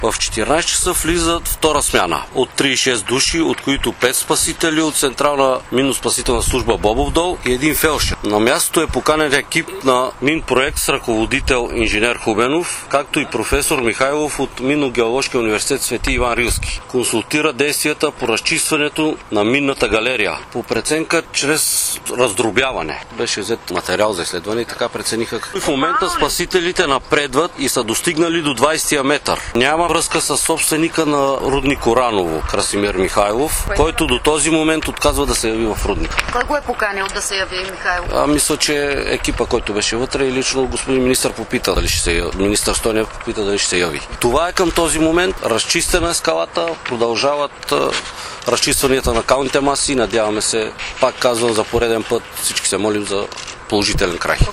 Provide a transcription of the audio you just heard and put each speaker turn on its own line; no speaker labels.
В 14 часа влизат втора смяна от 36 души, от които 5 спасители от Централна минно-спасителна служба Бобов дол и един фелшер. На мястото е поканен екип на Минпроект с ръководител инженер Хубенов, както и професор Михайлов от Минно-геоложкия университет Свети Иван Рилски. Консултира действията по разчистването на минната галерия. По преценка чрез раздробяване. Беше взет материал за изследване и така прецениха. В момента спасителите напредват и са достигнали до 20-я метър. Няма връзка с собственика на рудник Кораново, Красимир Михайлов, който до този момент отказва да се яви в рудника.
Кой го е поканил да се яви Михайлов?
Мисля, че екипа, който беше вътре и лично господин министър попита дали ще се яви. Министър Стойнев попита дали ще се яви. Това е към този момент. Разчистена е скалата, продължават разчистванията на калните маси. Надяваме се, пак казвам за пореден път, всички се молим за положителен край.